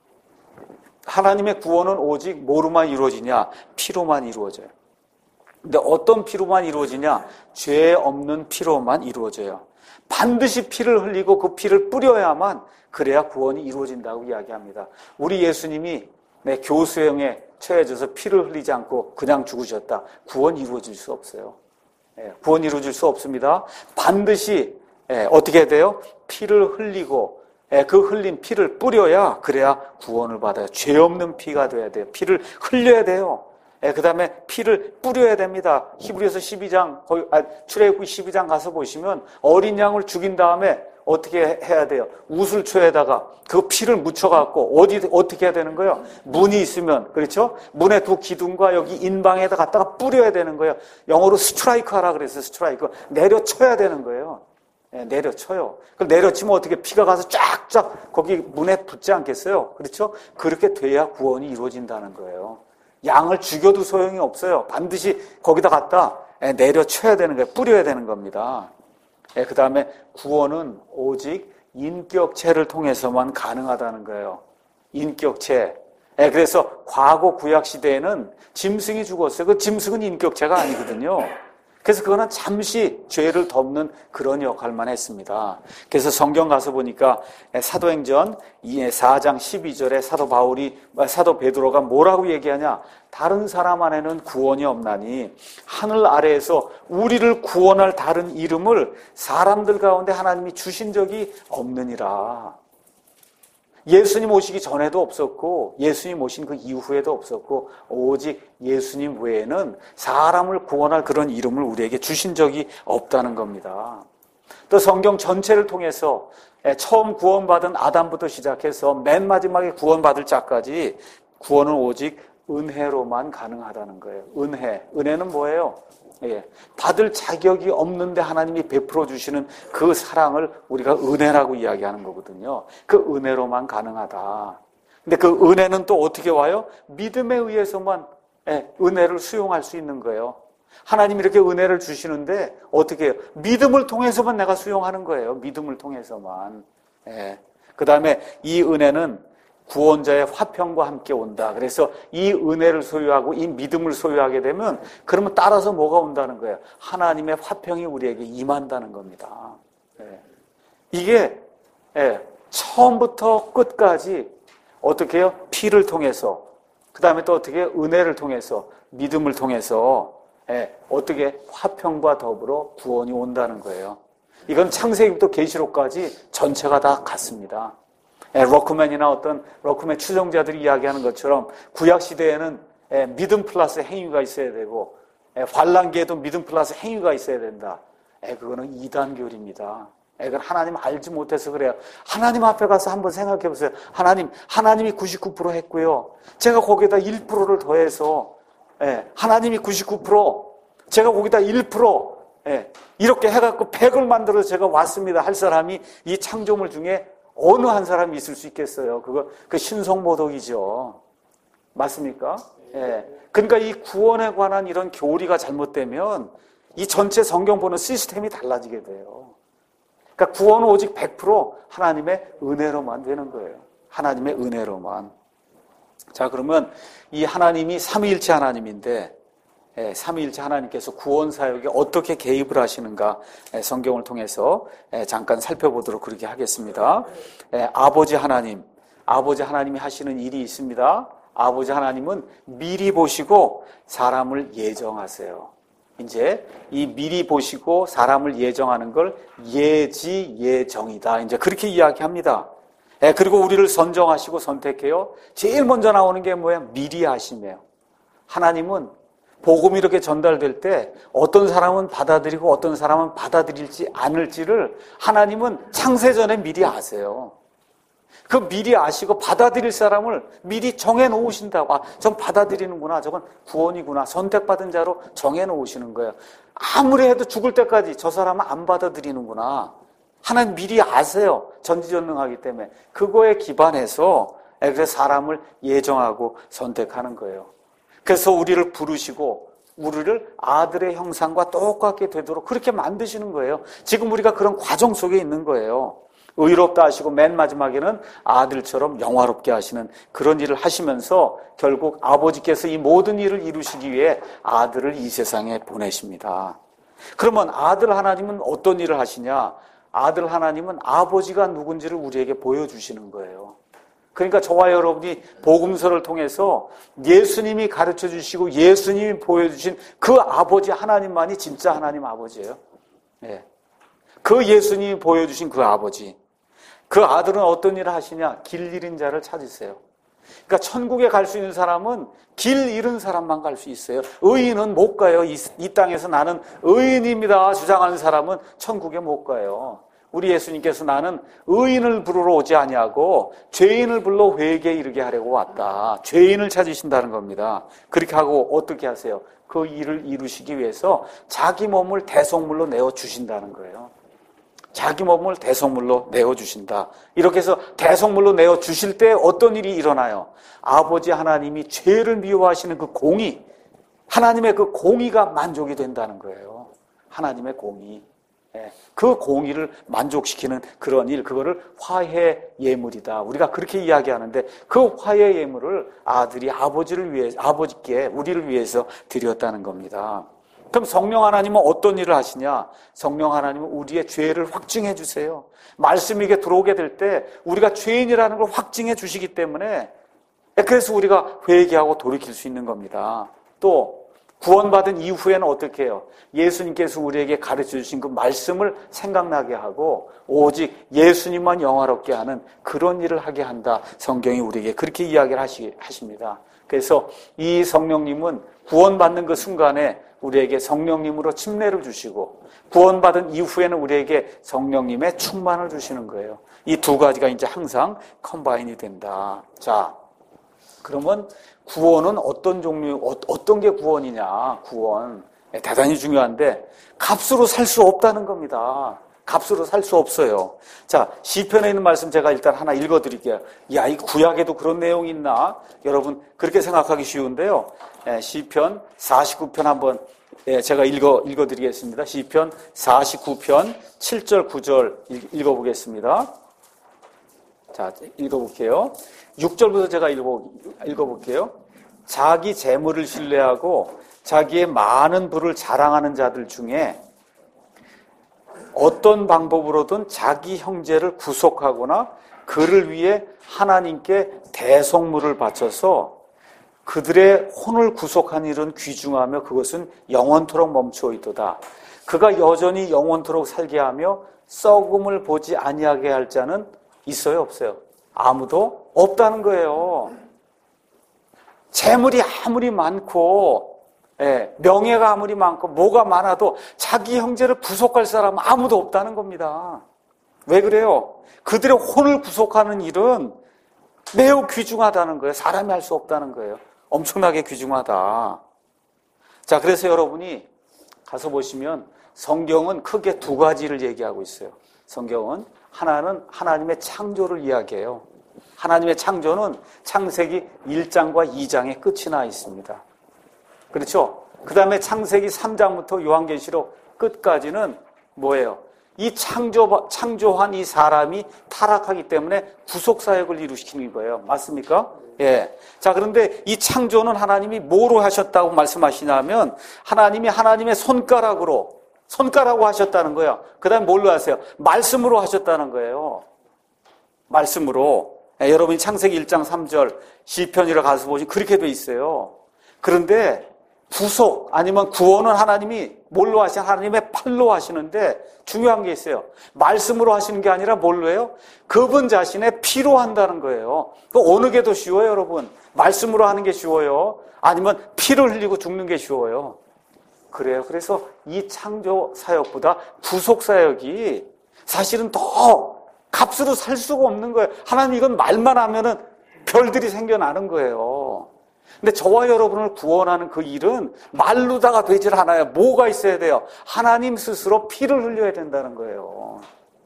하나님의 구원은 오직 뭐로만 이루어지냐? 피로만 이루어져요. 근데 어떤 피로만 이루어지냐? 죄 없는 피로만 이루어져요. 반드시 피를 흘리고 그 피를 뿌려야만 그래야 구원이 이루어진다고 이야기합니다. 우리 예수님이 교수형에 처해져서 피를 흘리지 않고 그냥 죽으셨다. 구원 이루어질 수 없어요. 구원 이루어질 수 없습니다. 반드시 어떻게 해야 돼요? 피를 흘리고 그 흘린 피를 뿌려야 그래야 구원을 받아요. 죄 없는 피가 돼야 돼요. 피를 흘려야 돼요. 그 다음에 피를 뿌려야 됩니다. 히브리서 12장, 출애굽기 12장 가서 보시면 어린 양을 죽인 다음에 어떻게 해야 돼요? 우슬초에다가 그 피를 묻혀갖고 어떻게 해야 되는 거예요? 문이 있으면, 그렇죠? 문의 두 기둥과 여기 인방에다 갖다가 뿌려야 되는 거예요. 영어로 스트라이크 하라 그랬어요. 스트라이크. 내려쳐야 되는 거예요. 내려쳐요. 그럼 내려치면 어떻게 피가 가서 쫙쫙 거기 문에 붙지 않겠어요? 그렇죠? 그렇게 돼야 구원이 이루어진다는 거예요. 양을 죽여도 소용이 없어요. 반드시 거기다 갖다 내려쳐야 되는 거예요. 뿌려야 되는 겁니다. 그 다음에 구원은 오직 인격체를 통해서만 가능하다는 거예요. 인격체. 그래서 과거 구약 시대에는 짐승이 죽었어요. 그 짐승은 인격체가 아니거든요. 그래서 그거는 잠시 죄를 덮는 그런 역할만 했습니다. 그래서 성경 가서 보니까 사도행전 4장 12절에 사도 베드로가 뭐라고 얘기하냐? 다른 사람 안에는 구원이 없나니 하늘 아래에서 우리를 구원할 다른 이름을 사람들 가운데 하나님이 주신 적이 없느니라. 예수님 오시기 전에도 없었고 예수님 오신 그 이후에도 없었고 오직 예수님 외에는 사람을 구원할 그런 이름을 우리에게 주신 적이 없다는 겁니다. 또 성경 전체를 통해서 처음 구원받은 아담부터 시작해서 맨 마지막에 구원받을 자까지 구원은 오직 은혜로만 가능하다는 거예요. 은혜는 뭐예요? 받을 자격이 없는데 하나님이 베풀어 주시는 그 사랑을 우리가 은혜라고 이야기하는 거거든요. 그 은혜로만 가능하다. 근데 그 은혜는 또 어떻게 와요? 믿음에 의해서만 은혜를 수용할 수 있는 거예요. 하나님이 이렇게 은혜를 주시는데 어떻게 해요? 믿음을 통해서만 내가 수용하는 거예요. 믿음을 통해서만. 예. 그 다음에 이 은혜는 구원자의 화평과 함께 온다. 그래서 이 은혜를 소유하고 이 믿음을 소유하게 되면 그러면 따라서 뭐가 온다는 거예요? 하나님의 화평이 우리에게 임한다는 겁니다. 예. 이게 처음부터 끝까지 어떻게 해요? 피를 통해서, 그 다음에 또 어떻게 해요? 은혜를 통해서, 믿음을 통해서 어떻게 화평과 더불어 구원이 온다는 거예요. 이건 창세기부터 계시록까지 전체가 다 같습니다. 러크맨이나 어떤 러크맨 추종자들이 이야기하는 것처럼 구약 시대에는 믿음 플러스 행위가 있어야 되고 환란기에도 믿음 플러스 행위가 있어야 된다. 그거는 이단교리입니다. 그건 하나님 알지 못해서 그래요. 하나님 앞에 가서 한번 생각해 보세요. 하나님이 99% 했고요. 제가 거기에다 1%를 더해서 하나님이 99%, 제가 거기다 1%, 이렇게 해갖고 100을 만들어서 제가 왔습니다. 할 사람이 이 창조물 중에 어느 한 사람이 있을 수 있겠어요? 그 신성모독이죠. 맞습니까? 그러니까 이 구원에 관한 이런 교리가 잘못되면 이 전체 성경 보는 시스템이 달라지게 돼요. 그러니까 구원은 오직 100% 하나님의 은혜로만 되는 거예요. 하나님의 은혜로만. 자, 그러면 이 하나님이 삼위일체 하나님인데 삼위일체 하나님께서 구원 사역에 어떻게 개입을 하시는가 성경을 통해서 잠깐 살펴보도록 그렇게 하겠습니다. 아버지 하나님이 하시는 일이 있습니다. 아버지 하나님은 미리 보시고 사람을 예정하세요. 이제 이 미리 보시고 사람을 예정하는 걸 예지예정이다. 이제 그렇게 이야기합니다. 그리고 우리를 선정하시고 선택해요. 제일 먼저 나오는 게 뭐예요? 미리 하심이에요. 하나님은 복음이 이렇게 전달될 때 어떤 사람은 받아들이고 어떤 사람은 받아들일지 않을지를 하나님은 창세전에 미리 아세요. 그 미리 아시고 받아들일 사람을 미리 정해놓으신다고. 전 받아들이는구나. 저건 구원이구나. 선택받은 자로 정해놓으시는 거예요. 아무리 해도 죽을 때까지 저 사람은 안 받아들이는구나. 하나님 미리 아세요. 전지전능하기 때문에. 그거에 기반해서 그래서 사람을 예정하고 선택하는 거예요. 그래서 우리를 부르시고 우리를 아들의 형상과 똑같게 되도록 그렇게 만드시는 거예요. 지금 우리가 그런 과정 속에 있는 거예요. 의롭다 하시고 맨 마지막에는 아들처럼 영화롭게 하시는 그런 일을 하시면서 결국 아버지께서 이 모든 일을 이루시기 위해 아들을 이 세상에 보내십니다. 그러면 아들 하나님은 어떤 일을 하시냐? 아들 하나님은 아버지가 누군지를 우리에게 보여주시는 거예요. 그러니까 저와 여러분이 복음서를 통해서 예수님이 가르쳐 주시고 예수님이 보여주신 그 아버지 하나님만이 진짜 하나님 아버지예요. 그 예수님이 보여주신 그 아버지. 그 아들은 어떤 일을 하시냐? 길 잃은 자를 찾으세요. 그러니까 천국에 갈 수 있는 사람은 길 잃은 사람만 갈 수 있어요. 의인은 못 가요. 이 땅에서 나는 의인입니다 주장하는 사람은 천국에 못 가요. 우리 예수님께서 나는 의인을 부르러 오지 아니하고 죄인을 불러 회개에 이르게 하려고 왔다. 죄인을 찾으신다는 겁니다. 그렇게 하고 어떻게 하세요? 그 일을 이루시기 위해서 자기 몸을 대속물로 내어주신다는 거예요. 자기 몸을 대속물로 내어주신다. 이렇게 해서 대속물로 내어주실 때 어떤 일이 일어나요? 아버지 하나님이 죄를 미워하시는 그 공의, 하나님의 그 공의가 만족이 된다는 거예요. 하나님의 공의. 그 공의를 만족시키는 그런 일, 그거를 화해 예물이다. 우리가 그렇게 이야기하는데 그 화해 예물을 아들이 아버지께 우리를 위해서 드렸다는 겁니다. 그럼 성령 하나님은 어떤 일을 하시냐? 성령 하나님은 우리의 죄를 확증해 주세요. 말씀이 이게 들어오게 될 때 우리가 죄인이라는 걸 확증해 주시기 때문에 그래서 우리가 회개하고 돌이킬 수 있는 겁니다. 또 구원받은 이후에는 어떻게 해요? 예수님께서 우리에게 가르쳐 주신 그 말씀을 생각나게 하고 오직 예수님만 영화롭게 하는 그런 일을 하게 한다. 성경이 우리에게 그렇게 이야기를 하십니다. 그래서 이 성령님은 구원받는 그 순간에 우리에게 성령님으로 침례를 주시고 구원받은 이후에는 우리에게 성령님의 충만을 주시는 거예요. 이 두 가지가 이제 항상 컴바인이 된다. 자, 그러면 구원은 어떤 종류, 어떤 게 구원이냐? 구원. 대단히 중요한데 값으로 살 수 없다는 겁니다. 값으로 살 수 없어요. 자, 시편에 있는 말씀 제가 일단 하나 읽어드릴게요. 야, 이 구약에도 그런 내용이 있나? 여러분 그렇게 생각하기 쉬운데요. 시편 49편 한번 예, 제가 읽어드리겠습니다. 시편 49편 7절 9절 읽어보겠습니다. 자, 읽어볼게요. 6절부터 제가 읽어볼게요. 자기 재물을 신뢰하고 자기의 많은 부를 자랑하는 자들 중에 어떤 방법으로든 자기 형제를 구속하거나 그를 위해 하나님께 대속물을 바쳐서 그들의 혼을 구속한 일은 귀중하며 그것은 영원토록 멈추어 있도다. 그가 여전히 영원토록 살게 하며 썩음을 보지 아니하게 할 자는 있어요, 없어요? 아무도 없다는 거예요. 재물이 아무리 많고, 명예가 아무리 많고, 뭐가 많아도 자기 형제를 구속할 사람은 아무도 없다는 겁니다. 왜 그래요? 그들의 혼을 구속하는 일은 매우 귀중하다는 거예요. 사람이 할 수 없다는 거예요. 엄청나게 귀중하다. 자, 그래서 여러분이 가서 보시면 성경은 크게 두 가지를 얘기하고 있어요. 성경은 하나는 하나님의 창조를 이야기해요. 하나님의 창조는 창세기 1장과 2장에 끝이 나 있습니다. 그렇죠? 그 다음에 창세기 3장부터 요한계시록 끝까지는 뭐예요? 이 창조한 이 사람이 타락하기 때문에 구속사역을 이루시키는 거예요. 맞습니까? 예. 자, 그런데 이 창조는 하나님이 뭐로 하셨다고 말씀하시냐면 하나님이 하나님의 손가락으로 하셨다는 거예요. 그 다음에 뭘로 하세요? 말씀으로 하셨다는 거예요. 말씀으로. 예, 여러분이 창세기 1장 3절 시편이라 가서 보시면 그렇게 돼 있어요. 그런데 구속 아니면 구원은 하나님이 뭘로 하시냐? 하나님의 팔로 하시는데 중요한 게 있어요. 말씀으로 하시는 게 아니라 뭘로 해요? 그분 자신의 피로 한다는 거예요. 어느 게 더 쉬워요, 여러분? 말씀으로 하는 게 쉬워요? 아니면 피를 흘리고 죽는 게 쉬워요? 그래요. 그래서 이 창조 사역보다 구속 사역이 사실은 더 값으로 살 수가 없는 거예요. 하나님 이건 말만 하면은 별들이 생겨나는 거예요. 근데 저와 여러분을 구원하는 그 일은 말로다가 되질 않아요. 뭐가 있어야 돼요? 하나님 스스로 피를 흘려야 된다는 거예요.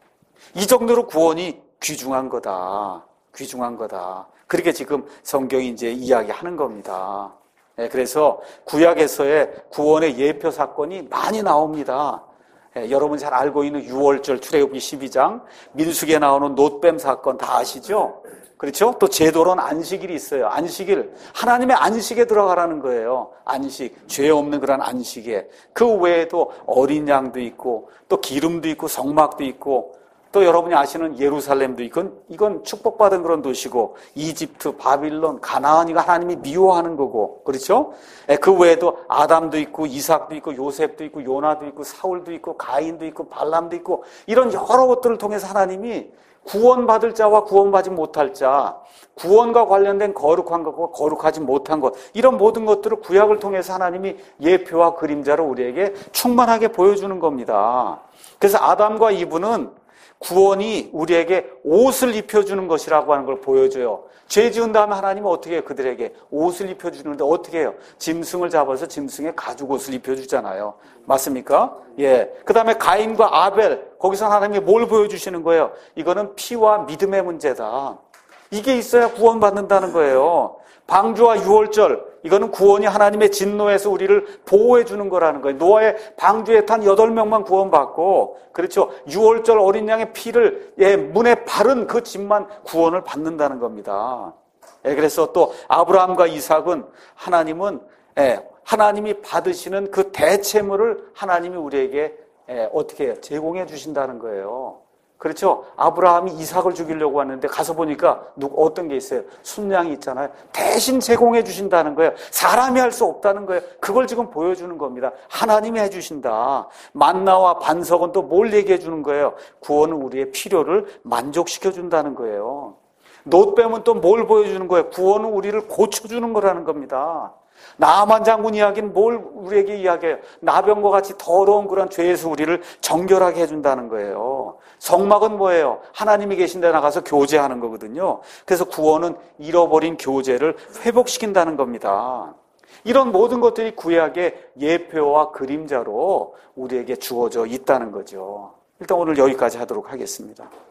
이 정도로 구원이 귀중한 거다. 귀중한 거다. 그렇게 지금 성경이 이제 이야기하는 겁니다. 네, 그래서 구약에서의 구원의 예표 사건이 많이 나옵니다. 여러분 잘 알고 있는 유월절 출애굽기 12장, 민수기에 나오는 놋뱀 사건 다 아시죠? 그렇죠? 또 제도로는 안식일이 있어요. 안식일, 하나님의 안식에 들어가라는 거예요. 안식, 죄 없는 그런 안식에. 그 외에도 어린 양도 있고 또 기름도 있고 성막도 있고 또 여러분이 아시는 예루살렘도 있고 이건 축복받은 그런 도시고 이집트, 바빌론, 가나안이가 하나님이 미워하는 거고 그렇죠? 그 외에도 아담도 있고 이삭도 있고 요셉도 있고 요나도 있고 사울도 있고 가인도 있고 발람도 있고 이런 여러 것들을 통해서 하나님이 구원받을 자와 구원받지 못할 자, 구원과 관련된 거룩한 것과 거룩하지 못한 것 이런 모든 것들을 구약을 통해서 하나님이 예표와 그림자로 우리에게 충만하게 보여주는 겁니다. 그래서 아담과 이브는 구원이 우리에게 옷을 입혀주는 것이라고 하는 걸 보여줘요. 죄 지은 다음에 하나님은 어떻게 해요? 그들에게 옷을 입혀주는데 어떻게 해요? 짐승을 잡아서 짐승의 가죽옷을 입혀주잖아요. 맞습니까? 예. 그 다음에 가인과 아벨, 거기서 하나님이 뭘 보여주시는 거예요? 이거는 피와 믿음의 문제다. 이게 있어야 구원받는다는 거예요. 방주와 유월절, 이거는 구원이 하나님의 진노에서 우리를 보호해 주는 거라는 거예요. 노아의 방주에 탄 8명만 구원받고, 그렇죠. 유월절 어린 양의 피를 문에 바른 그 집만 구원을 받는다는 겁니다. 그래서 또 아브라함과 이삭은 하나님이 받으시는 그 대체물을 하나님이 우리에게 어떻게 해요? 제공해 주신다는 거예요. 그렇죠? 아브라함이 이삭을 죽이려고 하는데 가서 보니까 어떤 게 있어요? 순양이 있잖아요. 대신 제공해 주신다는 거예요. 사람이 할 수 없다는 거예요. 그걸 지금 보여주는 겁니다. 하나님이 해주신다. 만나와 반석은 또 뭘 얘기해 주는 거예요? 구원은 우리의 필요를 만족시켜 준다는 거예요. 놋뱀은 또 뭘 보여주는 거예요? 구원은 우리를 고쳐주는 거라는 겁니다. 나아만 장군 이야기는 뭘 우리에게 이야기해요? 나병과 같이 더러운 그런 죄에서 우리를 정결하게 해준다는 거예요. 성막은 뭐예요? 하나님이 계신 데 나가서 교제하는 거거든요. 그래서 구원은 잃어버린 교제를 회복시킨다는 겁니다. 이런 모든 것들이 구약의 예표와 그림자로 우리에게 주어져 있다는 거죠. 일단 오늘 여기까지 하도록 하겠습니다.